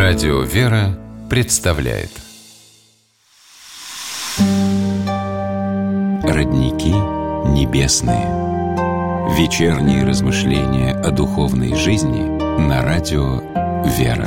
Радио «Вера» представляет Родники небесные. Вечерние размышления о духовной жизни на радио «Вера».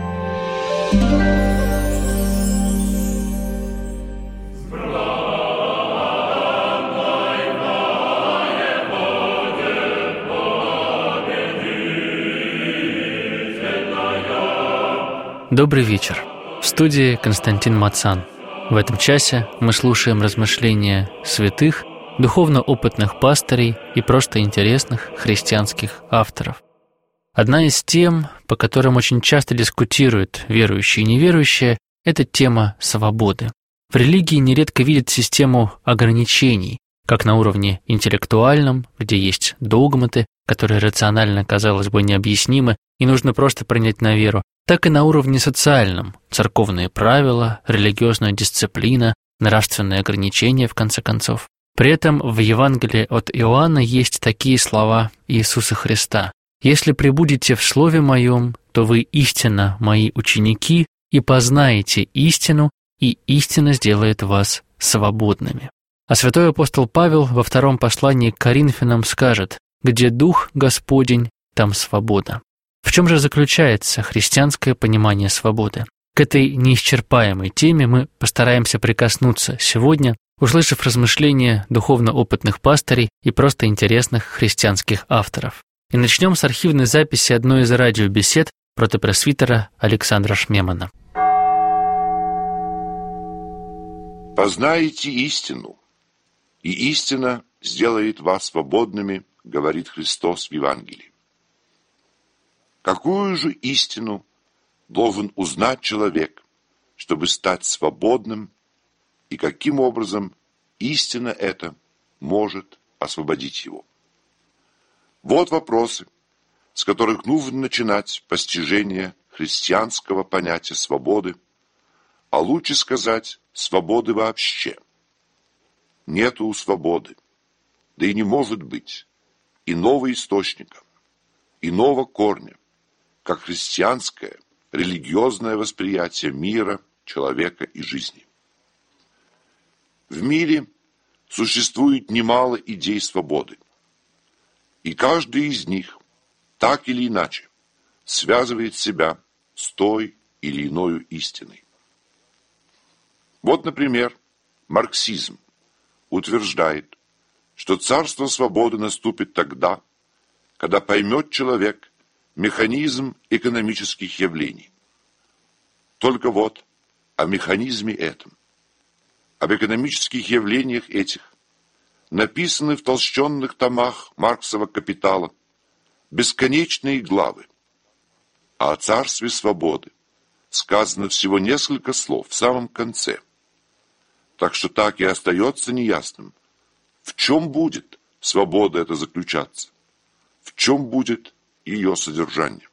Добрый вечер. В студии Константин Мацан. В этом часе мы слушаем размышления святых, духовно опытных пастырей и просто интересных христианских авторов. Одна из тем, по которым очень часто дискутируют верующие и неверующие, это тема свободы. В религии нередко видят систему ограничений, как на уровне интеллектуальном, где есть догматы, которые рационально, казалось бы, необъяснимы и нужно просто принять на веру, так и на уровне социальном – церковные правила, религиозная дисциплина, нравственные ограничения, в конце концов. При этом в Евангелии от Иоанна есть такие слова Иисуса Христа: «Если пребудете в Слове Моем, то вы истинно Мои ученики, и познаете истину, и истина сделает вас свободными». А святой апостол Павел во втором послании к Коринфянам скажет: «Где Дух Господень, там свобода». В чем же заключается христианское понимание свободы? К этой неисчерпаемой теме мы постараемся прикоснуться сегодня, услышав размышления духовно опытных пастырей и просто интересных христианских авторов. И начнем с архивной записи одной из радиобесед протопресвитера Александра Шмемана. «Познаете истину, и истина сделает вас свободными, говорит Христос в Евангелии. Какую же истину должен узнать человек, чтобы стать свободным, и каким образом истина эта может освободить его? Вот вопросы, с которых нужно начинать постижение христианского понятия свободы, а лучше сказать, свободы вообще. Нету свободы, да и не может быть иного источника, иного корня, как христианское, религиозное восприятие мира, человека и жизни. В мире существует немало идей свободы, и каждый из них, так или иначе, связывает себя с той или иной истиной. Вот, например, марксизм утверждает, что царство свободы наступит тогда, когда поймет человек механизм экономических явлений. Только вот о механизме этом, об экономических явлениях этих, написаны в толщенных томах Марксова «Капитала» бесконечные главы, а о царстве свободы сказано всего несколько слов в самом конце. Так что так и остается неясным, в чем будет свобода эта заключаться, в чем будет ее содержание.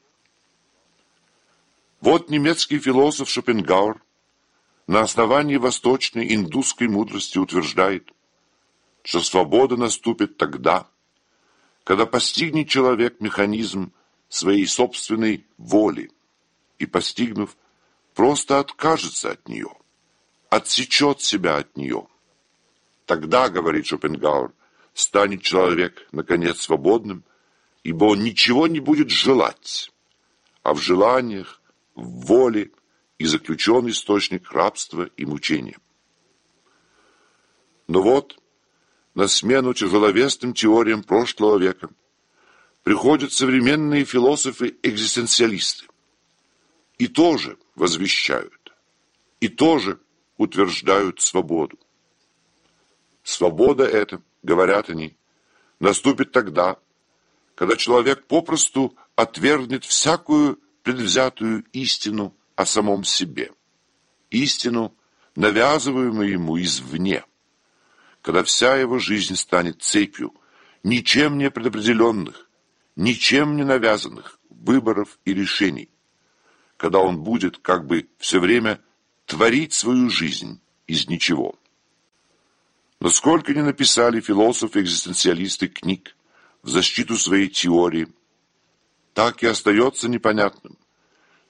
Вот немецкий философ Шопенгауэр на основании восточной индусской мудрости утверждает, что свобода наступит тогда, когда постигнет человек механизм своей собственной воли и, постигнув, просто откажется от нее, отсечет себя от нее. Тогда, говорит Шопенгауэр, станет человек, наконец, свободным, ибо он ничего не будет желать, а в желаниях, в воле и заключен источник рабства и мучения. Но вот, на смену тяжеловесным теориям прошлого века приходят современные философы-экзистенциалисты и тоже возвещают, и тоже утверждают свободу. Свобода эта, говорят они, наступит тогда, когда человек попросту отвергнет всякую предвзятую истину о самом себе, истину, навязываемую ему извне, когда вся его жизнь станет цепью ничем не предопределенных, ничем не навязанных выборов и решений, когда он будет как бы все время творить свою жизнь из ничего. Но сколько ни написали философы-экзистенциалисты книг в защиту своей теории, так и остается непонятным,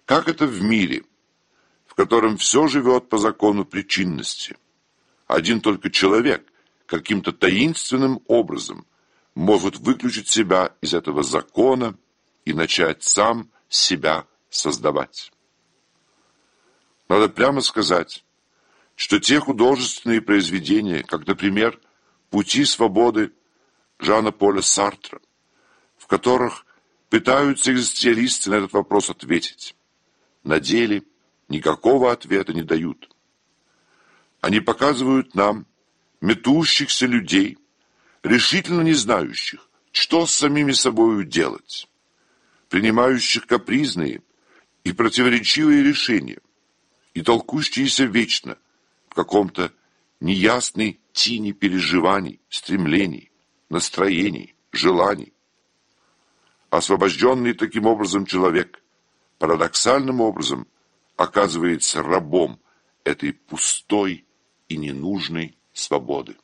Как это в мире, в котором все живет по закону причинности? Один только человек каким-то таинственным образом может выключить себя из этого закона и начать сам себя создавать. Надо прямо сказать, что те художественные произведения, как, например, «Пути свободы» Жана Поля Сартра, в которых пытаются экзистенциалисты на этот вопрос ответить, на деле никакого ответа не дают. Они показывают нам метущихся людей, решительно не знающих, что с самими собою делать, принимающих капризные и противоречивые решения и толкущиеся вечно в каком-то неясной тени переживаний, стремлений, настроений, желаний. Освобожденный таким образом человек парадоксальным образом оказывается рабом этой пустой и ненужной свободы.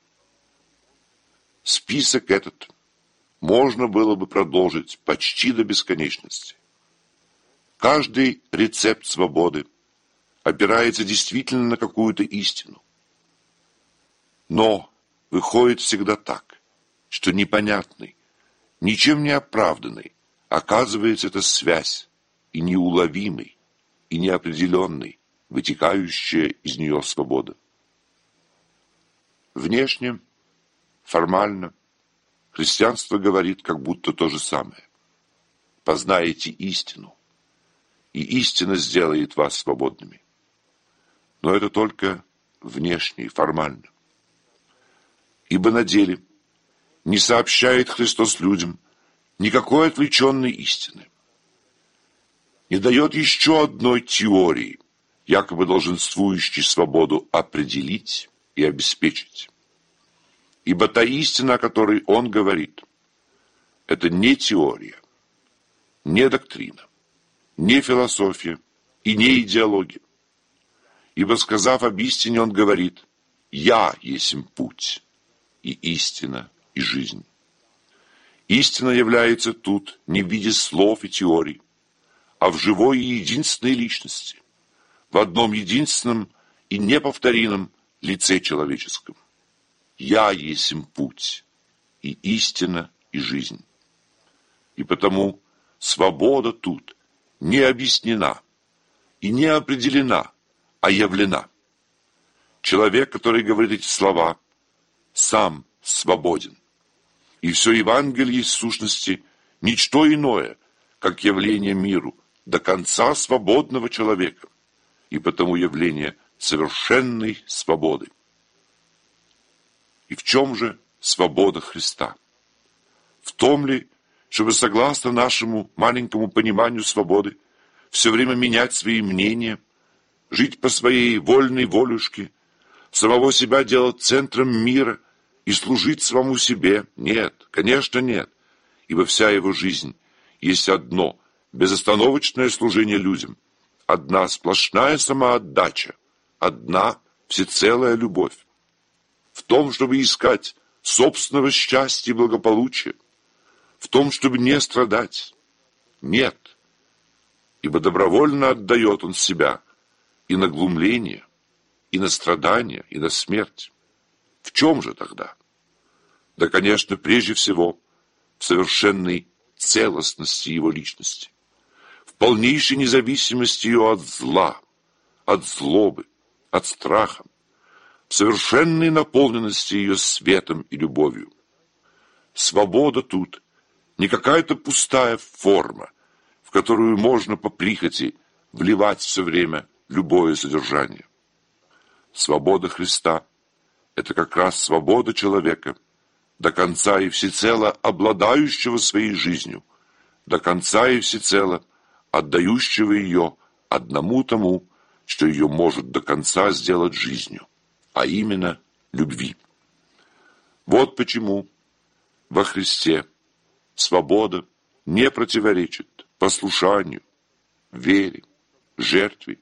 Список этот можно было бы продолжить почти до бесконечности. Каждый рецепт свободы опирается действительно на какую-то истину. Но выходит всегда так, что непонятной, ничем не оправданной оказывается эта связь, и неуловимой, и неопределенной, вытекающая из нее свобода. Внешне, формально, христианство говорит как будто то же самое. Познаете истину, и истина сделает вас свободными. Но это только внешне и формально. Ибо на деле не сообщает Христос людям никакой отвлеченной истины. Не дает еще одной теории, якобы долженствующей свободу определить и обеспечить. Ибо та истина, о которой он говорит, это не теория, не доктрина, не философия и не идеология. Ибо, сказав об истине, он говорит: «Я есмь путь, и истина, и жизнь». Истина является тут не в виде слов и теорий, а в живой и единственной личности, в одном единственном и неповторимом лице человеческом. «Я есмь путь, и истина, и жизнь». И потому свобода тут не объяснена и не определена, а явлена. Человек, который говорит эти слова, сам свободен. И все Евангелие из сущности ничто иное, как явление миру до конца свободного человека, и потому явление совершенной свободы. И в чем же свобода Христа? В том ли, чтобы, согласно нашему маленькому пониманию свободы, все время менять свои мнения, жить по своей вольной волюшке, самого себя делать центром мира и служить самому себе? Нет, конечно, нет, ибо вся его жизнь есть одно безостановочное служение людям, одна сплошная самоотдача, одна всецелая любовь. В том, чтобы искать собственного счастья и благополучия, в том, чтобы не страдать? Нет, ибо добровольно отдает он себя и на глумление, и на страдания, и на смерть. В чем же тогда? Да, конечно, прежде всего, в совершенной целостности его личности, в полнейшей независимости ее от зла, от злобы, от страха, в совершенной наполненности ее светом и любовью. Свобода тут не какая-то пустая форма, в которую можно по прихоти вливать все время любое содержание. Свобода Христа – это как раз свобода человека, до конца и всецело обладающего своей жизнью, до конца и всецело отдающего ее одному тому, что ее может до конца сделать жизнью, а именно любви. Вот почему во Христе свобода не противоречит послушанию, вере, жертве,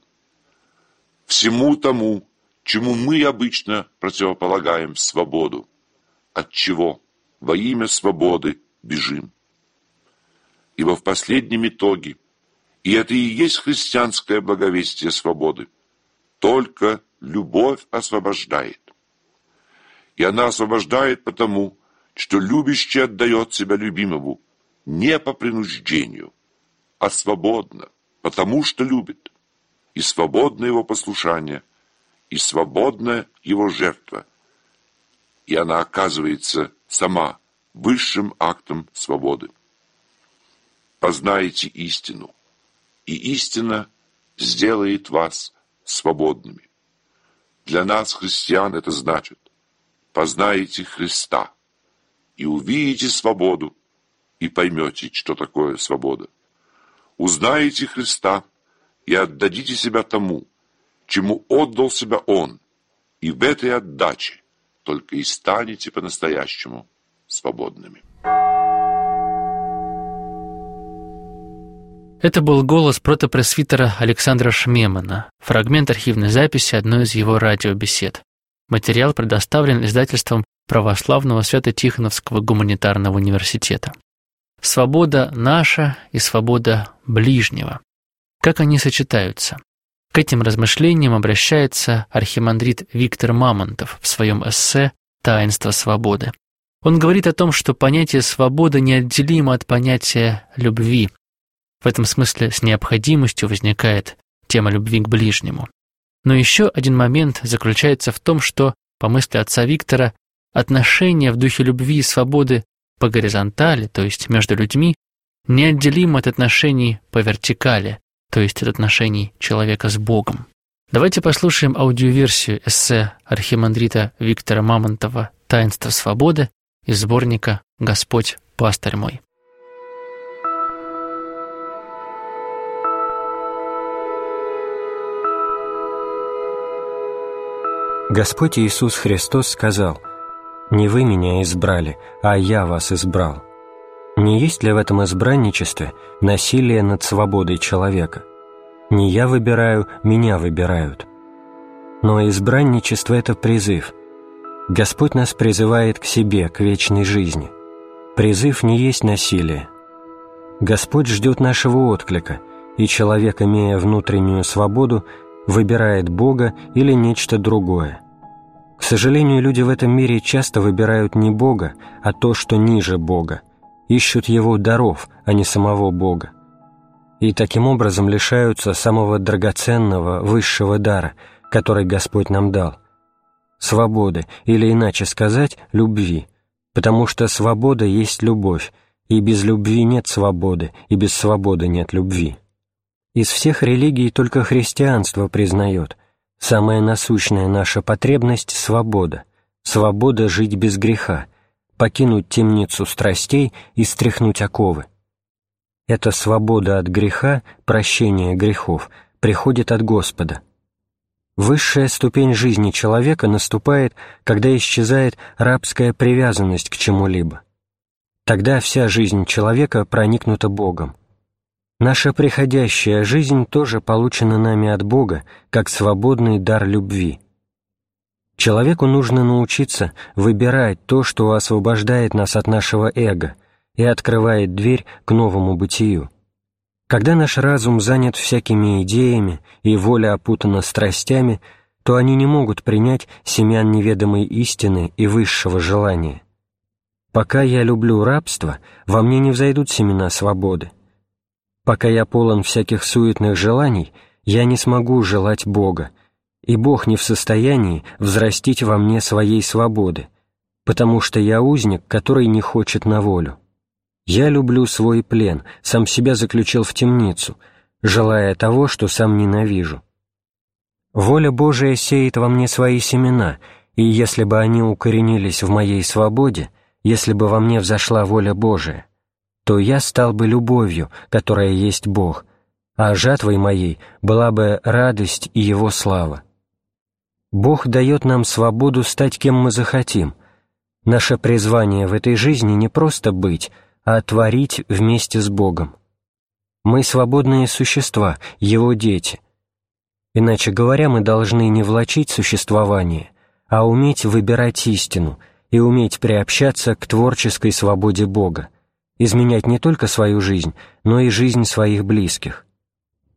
всему тому, чему мы обычно противополагаем свободу, от чего во имя свободы бежим. Ибо в последнем итоге И это и есть христианское благовестие свободы. Только любовь освобождает. И она освобождает потому, что любящий отдает себя любимому не по принуждению, а свободно, потому что любит. И свободно его послушание, и свободна его жертва. И она оказывается сама высшим актом свободы. Познайте истину, и истина сделает вас свободными. Для нас, христиан, это значит: познаете Христа, и увидите свободу, и поймете, что такое свобода. Узнаете Христа, и отдадите себя тому, чему отдал себя Он, и в этой отдаче только и станете по-настоящему свободными. Это был голос протопресвитера Александра Шмемана, фрагмент архивной записи одной из его радиобесед. Материал предоставлен издательством Православного Свято-Тихоновского гуманитарного университета. Свобода наша и свобода ближнего. Как они сочетаются? К этим размышлениям обращается архимандрит Виктор Мамонтов в своем эссе «Таинство свободы». Он говорит о том, что понятие свободы неотделимо от понятия любви. В этом смысле с необходимостью возникает тема любви к ближнему. Но еще один момент заключается в том, что, по мысли отца Виктора, отношения в духе любви и свободы по горизонтали, то есть между людьми, неотделимы от отношений по вертикали, то есть от отношений человека с Богом. Давайте послушаем аудиоверсию эссе архимандрита Виктора Мамонтова «Таинство свободы» из сборника «Господь, пастырь мой». Господь Иисус Христос сказал: «Не вы меня избрали, а я вас избрал». Не есть ли в этом избранничестве насилие над свободой человека? Не я выбираю, меня выбирают. Но избранничество – это призыв. Господь нас призывает к себе, к вечной жизни. Призыв не есть насилие. Господь ждет нашего отклика, и человек, имея внутреннюю свободу, выбирает Бога или нечто другое. К сожалению, люди в этом мире часто выбирают не Бога, а то, что ниже Бога, ищут Его даров, а не самого Бога. И таким образом лишаются самого драгоценного, высшего дара, который Господь нам дал – свободы, или иначе сказать, любви, потому что свобода есть любовь, и без любви нет свободы, и без свободы нет любви. Из всех религий только христианство признает: самая насущная наша потребность – свобода, свобода жить без греха, покинуть темницу страстей и стряхнуть оковы. Эта свобода от греха, прощение грехов, приходит от Господа. Высшая ступень жизни человека наступает, когда исчезает рабская привязанность к чему-либо. Тогда вся жизнь человека проникнута Богом. Наша приходящая жизнь тоже получена нами от Бога, как свободный дар любви. Человеку нужно научиться выбирать то, что освобождает нас от нашего эго и открывает дверь к новому бытию. Когда наш разум занят всякими идеями и воля опутана страстями, то они не могут принять семян неведомой истины и высшего желания. Пока я люблю рабство, во мне не взойдут семена свободы. Пока я полон всяких суетных желаний, я не смогу желать Бога, и Бог не в состоянии взрастить во мне своей свободы, потому что я узник, который не хочет на волю. Я люблю свой плен, сам себя заключил в темницу, желая того, что сам ненавижу. Воля Божия сеет во мне свои семена, и если бы они укоренились в моей свободе, если бы во мне взошла воля Божия, то я стал бы любовью, которая есть Бог, а жатвой моей была бы радость и Его слава. Бог дает нам свободу стать кем мы захотим. Наше призвание в этой жизни не просто быть, а творить вместе с Богом. Мы свободные существа, Его дети. Иначе говоря, мы должны не влачить существование, а уметь выбирать истину и уметь приобщаться к творческой свободе Бога, изменять не только свою жизнь, но и жизнь своих близких.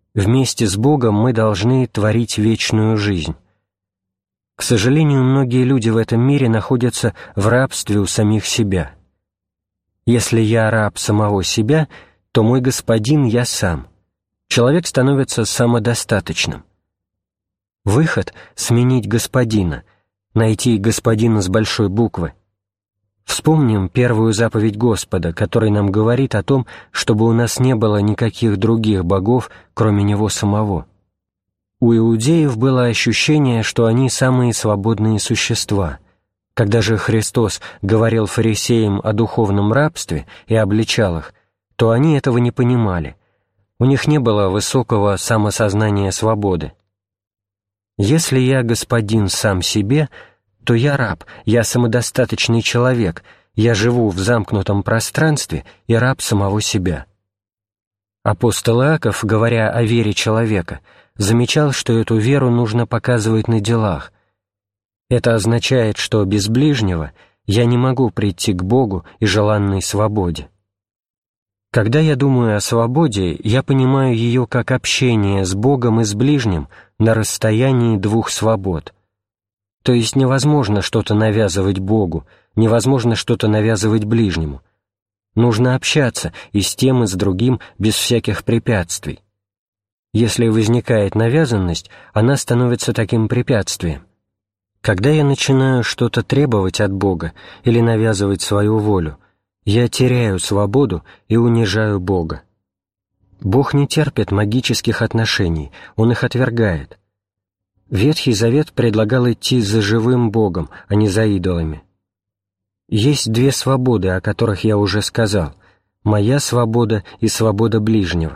Вместе с Богом мы должны творить вечную жизнь. К сожалению, многие люди в этом мире находятся в рабстве у самих себя. Если я раб самого себя, то мой господин я сам. Человек становится самодостаточным. Выход — сменить господина, найти господина с большой буквы. Вспомним первую заповедь Господа, который нам говорит о том, чтобы у нас не было никаких других богов, кроме Него самого. У иудеев было ощущение, что они самые свободные существа. Когда же Христос говорил фарисеям о духовном рабстве и обличал их, то они этого не понимали. У них не было высокого самосознания свободы. Если я господин сам себе, то я раб, я самодостаточный человек, я живу в замкнутом пространстве и раб самого себя. Апостол Иаков, говоря о вере человека, замечал, что эту веру нужно показывать на делах. Это означает, что без ближнего я не могу прийти к Богу и желанной свободе. Когда я думаю о свободе, я понимаю ее как общение с Богом и с ближним на расстоянии двух свобод. То есть невозможно что-то навязывать Богу, невозможно что-то навязывать ближнему. Нужно общаться и с тем, и с другим без всяких препятствий. Если возникает навязанность, она становится таким препятствием. Когда я начинаю что-то требовать от Бога или навязывать свою волю, я теряю свободу и унижаю Бога. Бог не терпит магических отношений, Он их отвергает. Ветхий Завет предлагал идти за живым Богом, а не за идолами. Есть две свободы, о которых я уже сказал: моя свобода и свобода ближнего.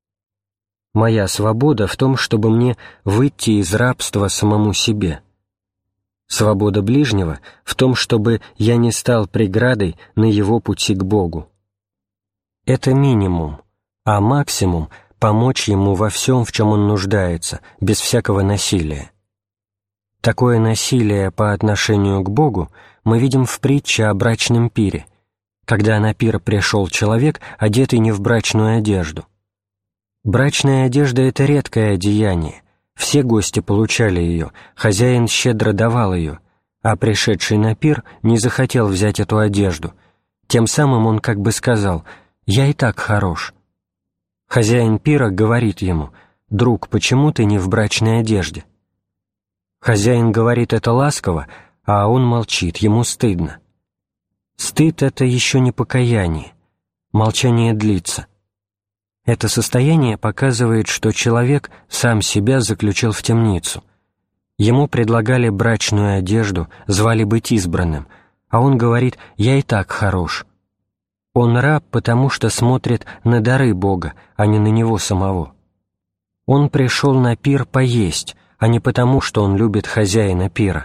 Моя свобода в том, чтобы мне выйти из рабства самому себе. Свобода ближнего в том, чтобы я не стал преградой на его пути к Богу. Это минимум, а максимум — помочь ему во всем, в чем он нуждается, без всякого насилия. Такое насилие по отношению к Богу мы видим в притче о брачном пире, когда на пир пришел человек, одетый не в брачную одежду. Брачная одежда — это редкое одеяние, все гости получали ее, хозяин щедро давал ее, а пришедший на пир не захотел взять эту одежду. Тем самым он как бы сказал: «Я и так хорош». Хозяин пира говорит ему: «Друг, почему ты не в брачной одежде?» Хозяин говорит это ласково, а он молчит, ему стыдно. Стыд — это еще не покаяние. Молчание длится. Это состояние показывает, что человек сам себя заключил в темницу. Ему предлагали брачную одежду, звали быть избранным, а он говорит: «Я и так хорош». Он раб, потому что смотрит на дары Бога, а не на него самого. Он пришел на пир поесть, а не потому, что он любит хозяина пира.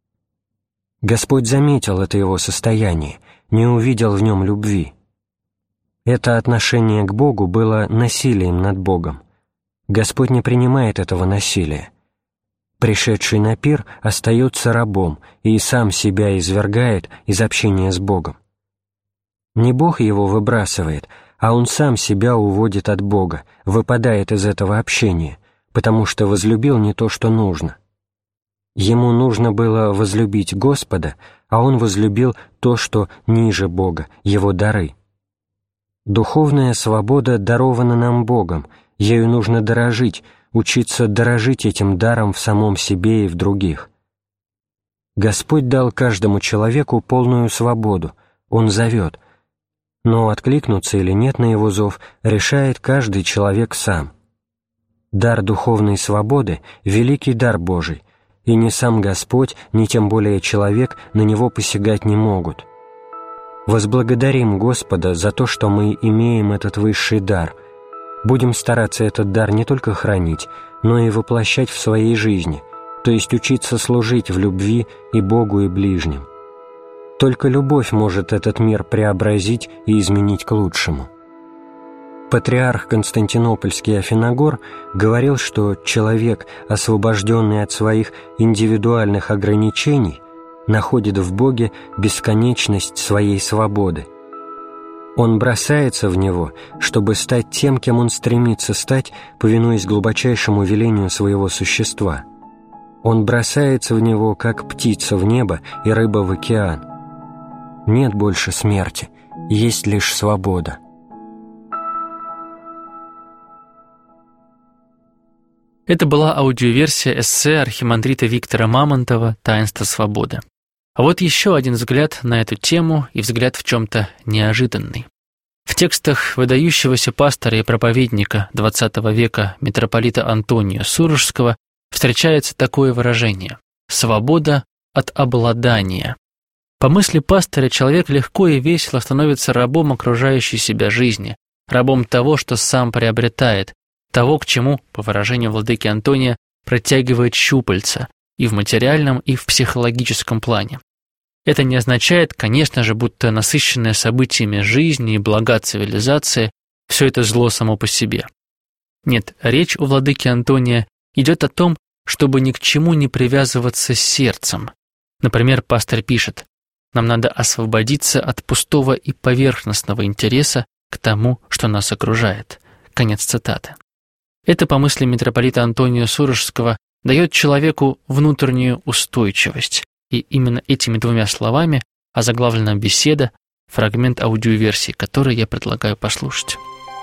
Господь заметил это его состояние, не увидел в нем любви. Это отношение к Богу было насилием над Богом. Господь не принимает этого насилия. Пришедший на пир остается рабом и сам себя извергает из общения с Богом. Не Бог его выбрасывает, а он сам себя уводит от Бога, выпадает из этого общения, потому что возлюбил не то, что нужно. Ему нужно было возлюбить Господа, а он возлюбил то, что ниже Бога, Его дары. Духовная свобода дарована нам Богом, ею нужно дорожить, учиться дорожить этим даром в самом себе и в других. Господь дал каждому человеку полную свободу, Он зовет, но откликнуться или нет на Его зов решает каждый человек сам. Дар духовной свободы — великий дар Божий, и ни сам Господь, ни тем более человек на него посягать не могут. Возблагодарим Господа за то, что мы имеем этот высший дар. Будем стараться этот дар не только хранить, но и воплощать в своей жизни, то есть учиться служить в любви и Богу, и ближним. Только любовь может этот мир преобразить и изменить к лучшему. Патриарх Константинопольский Афиногор говорил, что человек, освобожденный от своих индивидуальных ограничений, находит в Боге бесконечность своей свободы. Он бросается в него, чтобы стать тем, кем он стремится стать, повинуясь глубочайшему велению своего существа. Он бросается в него, как птица в небо и рыба в океан. Нет больше смерти, есть лишь свобода. Это была аудиоверсия эссе архимандрита Виктора Мамонтова «Таинство свободы». А вот еще один взгляд на эту тему и взгляд в чем-то неожиданный. В текстах выдающегося пастора и проповедника XX века митрополита Антония Сурожского встречается такое выражение «свобода от обладания». По мысли пастыря, человек легко и весело становится рабом окружающей себя жизни, рабом того, что сам приобретает, того, к чему, по выражению владыки Антония, протягивает щупальца и в материальном, и в психологическом плане. Это не означает, конечно же, будто насыщенная событиями жизни и блага цивилизации – все это зло само по себе. Нет, речь у владыки Антония идет о том, чтобы ни к чему не привязываться сердцем. Например, пастырь пишет: «Нам надо освободиться от пустого и поверхностного интереса к тому, что нас окружает». Конец цитаты. Это, по мысли митрополита Антония Сурожского, дает человеку внутреннюю устойчивость. И именно этими двумя словами озаглавлена беседа, фрагмент аудиоверсии, который я предлагаю послушать.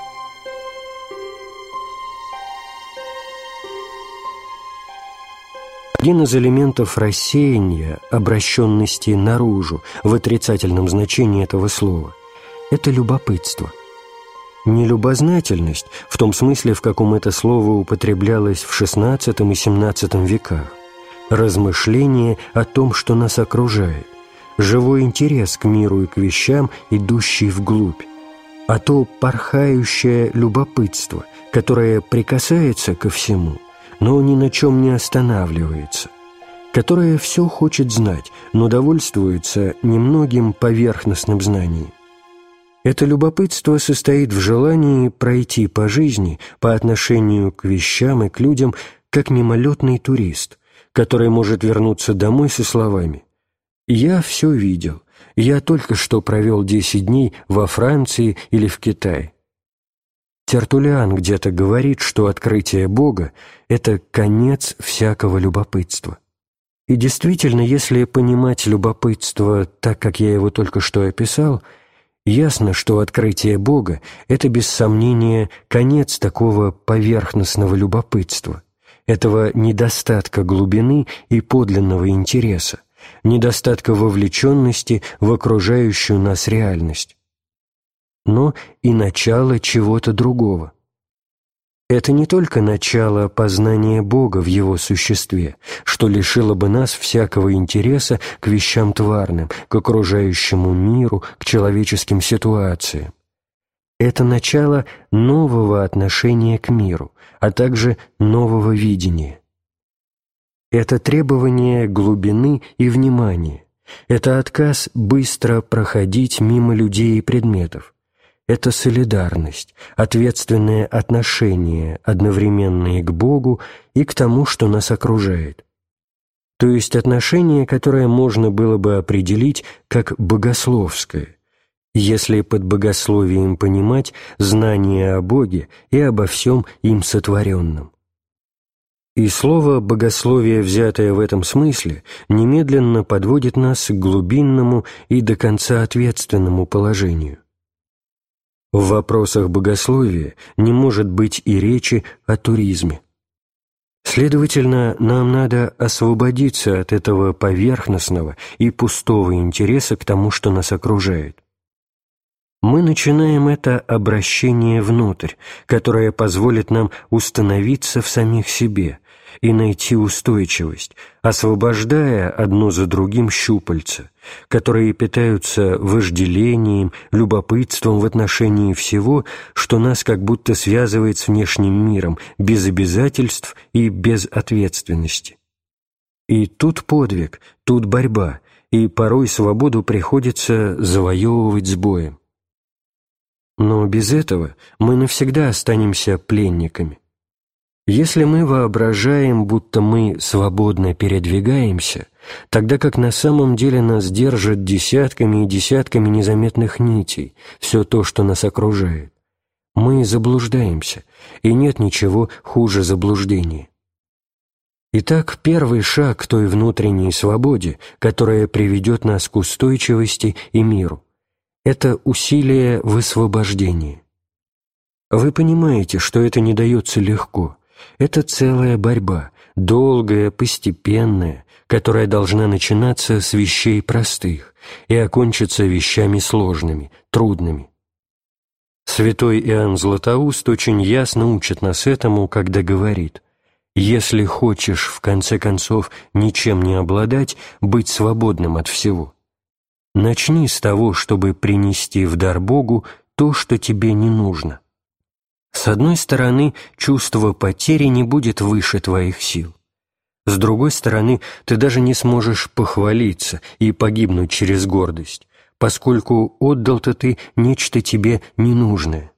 Один из элементов рассеяния, обращенности наружу в отрицательном значении этого слова – это любопытство. Не любознательность в том смысле, в каком это слово употреблялось в XVI и XVII веках, размышление о том, что нас окружает, живой интерес к миру и к вещам, идущий вглубь, а то порхающее любопытство, которое прикасается ко всему, но ни на чем не останавливается, которое все хочет знать, но довольствуется немногим поверхностным знанием. Это любопытство состоит в желании пройти по жизни по отношению к вещам и к людям, как мимолетный турист, который может вернуться домой со словами: «Я все видел, я только что провел 10 дней во Франции или в Китае». Тертуллиан где-то говорит, что открытие Бога – это конец всякого любопытства. И действительно, если понимать любопытство так, как я его только что описал, ясно, что открытие Бога – это без сомнения конец такого поверхностного любопытства, этого недостатка глубины и подлинного интереса, недостатка вовлеченности в окружающую нас реальность, но и начало чего-то другого. Это не только начало познания Бога в Его существе, что лишило бы нас всякого интереса к вещам тварным, к окружающему миру, к человеческим ситуациям. Это начало нового отношения к миру, а также нового видения. Это требование глубины и внимания. Это отказ быстро проходить мимо людей и предметов. Это солидарность, ответственное отношение, одновременное к Богу и к тому, что нас окружает. То есть отношение, которое можно было бы определить как богословское, если под богословием понимать знание о Боге и обо всем им сотворенном. И слово «богословие», взятое в этом смысле, немедленно подводит нас к глубинному и до конца ответственному положению. В вопросах богословия не может быть и речи о туризме. Следовательно, нам надо освободиться от этого поверхностного и пустого интереса к тому, что нас окружает. Мы начинаем это обращение внутрь, которое позволит нам установиться в самих себе и найти устойчивость, освобождая одно за другим щупальца, которые питаются вожделением, любопытством в отношении всего, что нас как будто связывает с внешним миром, без обязательств и без ответственности. И тут подвиг, тут борьба, и порой свободу приходится завоевывать с боем. Но без этого мы навсегда останемся пленниками. Если мы воображаем, будто мы свободно передвигаемся, тогда как на самом деле нас держат десятками и десятками незаметных нитей, все то, что нас окружает. Мы заблуждаемся, и нет ничего хуже заблуждения. Итак, первый шаг к той внутренней свободе, которая приведет нас к устойчивости и миру, это усилие высвобождения. Вы понимаете, что это не дается легко. Это целая борьба, долгая, постепенная, которая должна начинаться с вещей простых и окончиться вещами сложными, трудными. Святой Иоанн Златоуст очень ясно учит нас этому, когда говорит: «Если хочешь, в конце концов, ничем не обладать, быть свободным от всего, начни с того, чтобы принести в дар Богу то, что тебе не нужно». С одной стороны, чувство потери не будет выше твоих сил. С другой стороны, ты даже не сможешь похвалиться и погибнуть через гордость, поскольку отдал-то ты нечто тебе ненужное.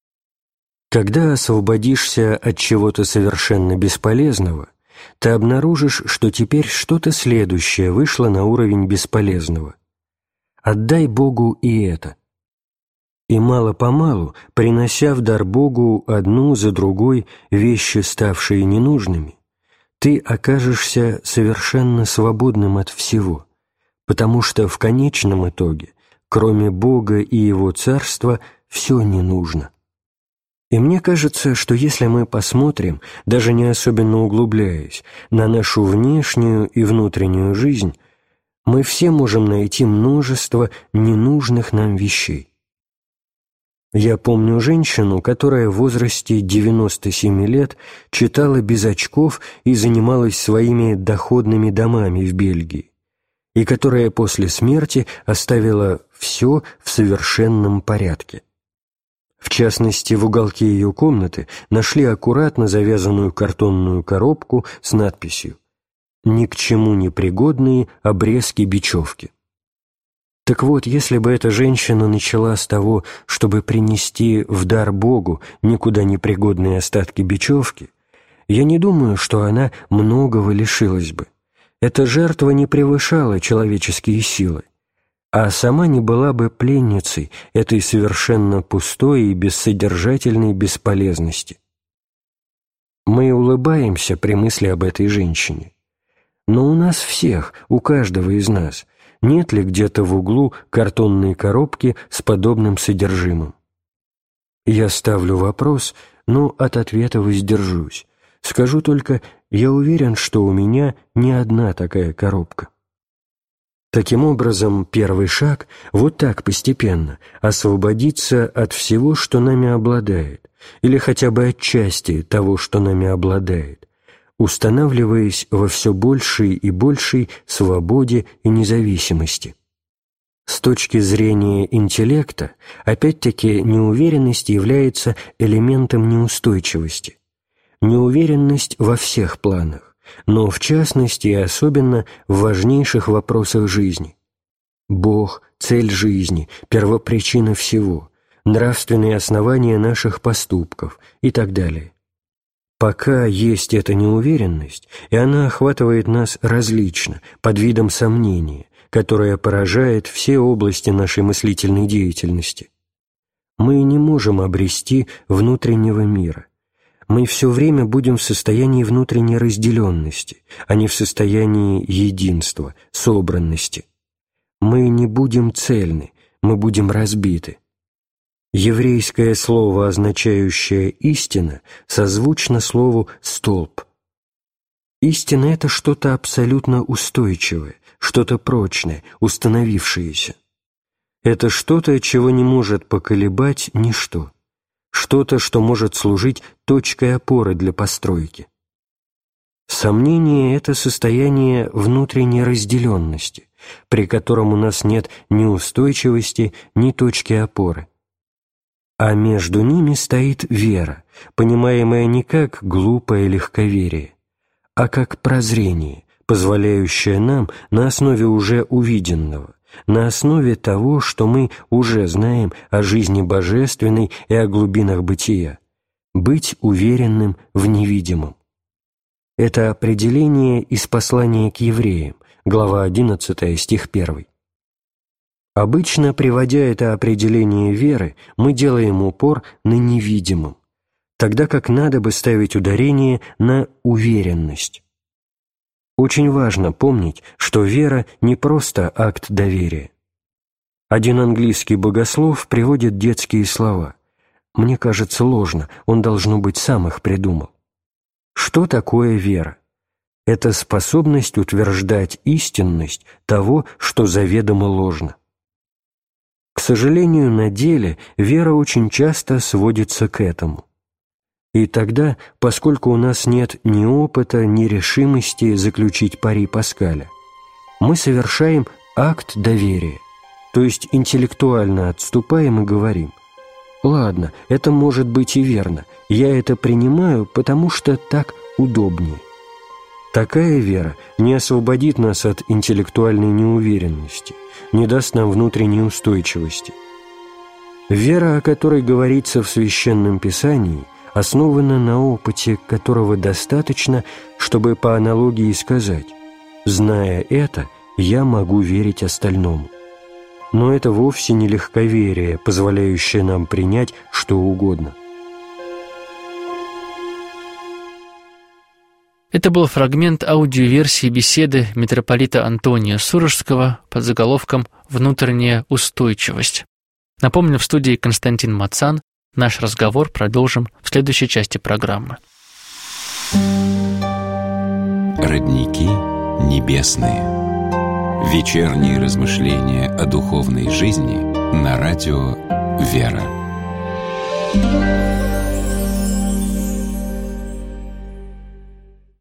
Когда освободишься от чего-то совершенно бесполезного, ты обнаружишь, что теперь что-то следующее вышло на уровень бесполезного. Отдай Богу и это. И мало-помалу, принося в дар Богу одну за другой вещи, ставшие ненужными, ты окажешься совершенно свободным от всего, потому что в конечном итоге, кроме Бога и Его Царства, все не нужно. И мне кажется, что если мы посмотрим, даже не особенно углубляясь, на нашу внешнюю и внутреннюю жизнь, мы все можем найти множество ненужных нам вещей. Я помню женщину, которая в возрасте 97 лет читала без очков и занималась своими доходными домами в Бельгии, и которая после смерти оставила все в совершенном порядке. В частности, в уголке ее комнаты нашли аккуратно завязанную картонную коробку с надписью «Ни к чему не пригодные обрезки бечевки». Так вот, если бы эта женщина начала с того, чтобы принести в дар Богу никуда не пригодные остатки бечевки, я не думаю, что она многого лишилась бы. Эта жертва не превышала человеческие силы, а сама не была бы пленницей этой совершенно пустой и бессодержательной бесполезности. Мы улыбаемся при мысли об этой женщине. Но у нас всех, у каждого из нас, нет ли где-то в углу картонной коробки с подобным содержимым? Я ставлю вопрос, но от ответа воздержусь. Скажу только, я уверен, что у меня не одна такая коробка. Таким образом, первый шаг – вот так постепенно освободиться от всего, что нами обладает, или хотя бы от части того, что нами обладает, устанавливаясь во все большей и большей свободе и независимости. С точки зрения интеллекта, опять-таки, неуверенность является элементом неустойчивости. Неуверенность во всех планах, но в частности и особенно в важнейших вопросах жизни. Бог – цель жизни, первопричина всего, нравственные основания наших поступков и так далее. Пока есть эта неуверенность, и она охватывает нас различно, под видом сомнения, которое поражает все области нашей мыслительной деятельности, мы не можем обрести внутреннего мира. Мы все время будем в состоянии внутренней разделенности, а не в состоянии единства, собранности. Мы не будем цельны, мы будем разбиты. Еврейское слово, означающее «истина», созвучно слову «столб». Истина – это что-то абсолютно устойчивое, что-то прочное, установившееся. Это что-то, чего не может поколебать ничто, что-то, что может служить точкой опоры для постройки. Сомнение – это состояние внутренней разделенности, при котором у нас нет ни устойчивости, ни точки опоры. А между ними стоит вера, понимаемая не как глупое легковерие, а как прозрение, позволяющее нам на основе уже увиденного, на основе того, что мы уже знаем о жизни божественной и о глубинах бытия, быть уверенным в невидимом. Это определение из послания к евреям, глава 11, стих 1. Обычно, приводя это определение веры, мы делаем упор на невидимом, тогда как надо бы ставить ударение на уверенность. Очень важно помнить, что вера не просто акт доверия. Один английский богослов приводит детские слова. Мне кажется, ложно, он, должно быть, сам их придумал. Что такое вера? Это способность утверждать истинность того, что заведомо ложно. К сожалению, на деле вера очень часто сводится к этому. И тогда, поскольку у нас нет ни опыта, ни решимости заключить пари Паскаля, мы совершаем акт доверия, то есть интеллектуально отступаем и говорим: «Ладно, это может быть и верно, я это принимаю, потому что так удобнее». Такая вера не освободит нас от интеллектуальной неуверенности, не даст нам внутренней устойчивости. Вера, о которой говорится в Священном Писании, основана на опыте, которого достаточно, чтобы по аналогии сказать: «Зная это, я могу верить остальному». Но это вовсе не легковерие, позволяющее нам принять что угодно. Это был фрагмент аудиоверсии беседы митрополита Антония Сурожского под заголовком «Внутренняя устойчивость». Напомню, в студии Константин Мацан. Наш разговор продолжим в следующей части программы. Родники небесные. Вечерние размышления о духовной жизни на радио «Вера».